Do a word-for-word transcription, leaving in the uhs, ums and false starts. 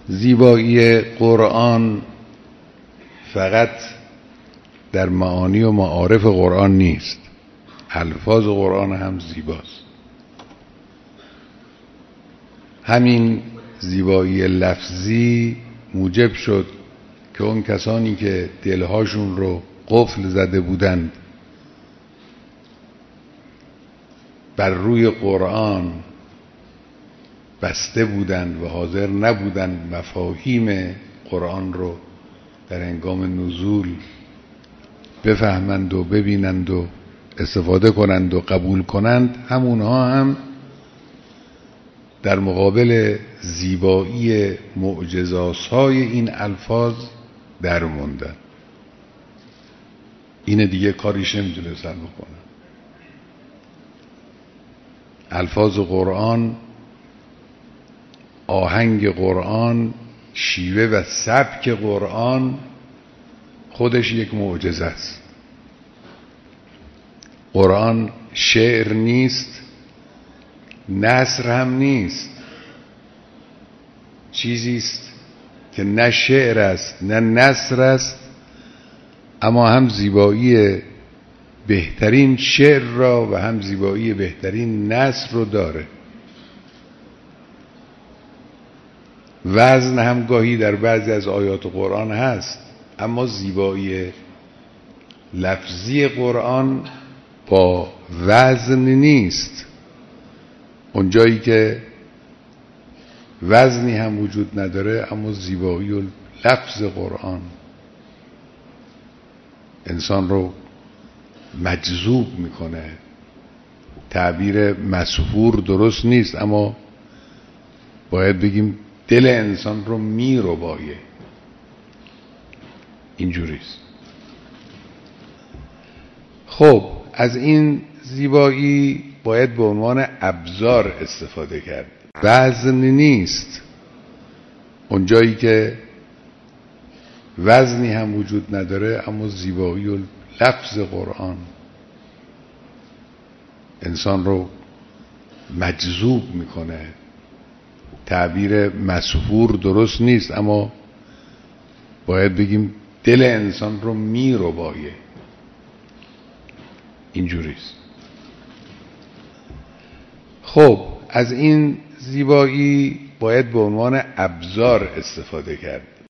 زیبایی قرآن فقط در معانی و معارف قرآن نیست، الفاظ قرآن هم زیباست. همین زیبایی لفظی موجب شد که اون کسانی که دلهاشون رو قفل زده بودند بر روی قرآن بسته بودند و حاضر نبودند مفاهیم قرآن رو در هنگام نزول بفهمند و ببینند و استفاده کنند و قبول کنند، همونها هم در مقابل زیبایی معجزات‌های این الفاظ در موندن. این دیگه کاریش نمیتونستن بکنن. الفاظ قرآن، آهنگ قرآن، شیوه و سبک قرآن خودش یک معجزه است. قرآن شعر نیست، نثر هم نیست، چیزی است که نه شعر است نه نثر است، اما هم زیبایی بهترین شعر را و هم زیبایی بهترین نثر رو داره. وزن هم گاهی در بعضی از آیات قرآن هست، اما زیبایی لفظی قرآن با وزن نیست. اونجایی که وزنی هم وجود نداره اما زیبایی و لفظ قرآن انسان رو مجذوب میکنه. تعبیر مسحور درست نیست، اما باید بگیم دل انسان رو میربایه. اینجوریست. خب از این زیبایی باید به عنوان ابزار استفاده کرد، وزن نیست. اونجایی که وزنی هم وجود نداره اما زیبایی و لفظ قرآن انسان رو مجذوب میکنه. تعبیر مسحور درست نیست، اما باید بگیم دل انسان رو میربایه. اینجوریست. خب از این زیبایی باید به عنوان ابزار استفاده کرد.